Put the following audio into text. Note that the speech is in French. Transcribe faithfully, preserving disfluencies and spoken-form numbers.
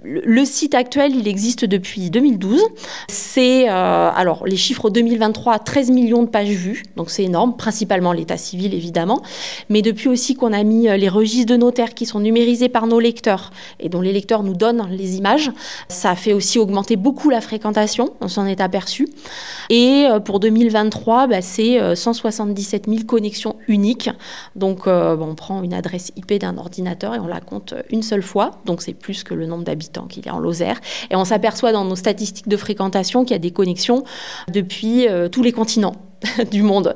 Le site actuel, il existe depuis deux mille douze. C'est, euh, alors, les chiffres deux mille vingt-trois, treize millions de pages vues, donc c'est énorme, principalement l'état civil, évidemment. Mais depuis aussi qu'on a mis les registres de notaires qui sont numérisés par nos lecteurs et dont les lecteurs nous donnent les images, ça a fait aussi augmenter beaucoup la fréquentation, on s'en est aperçu. Et pour deux mille vingt-trois, bah, c'est cent soixante-dix-sept mille connexions uniques. Donc, euh, bon, on prend une adresse I P d'un ordinateur et on la compte une seule fois. Donc, c'est plus que le nombre d'habitants qu'il y a en Lozère. Et on s'aperçoit dans nos statistiques de fréquentation qu'il y a des connexions depuis euh, tous les continents du monde.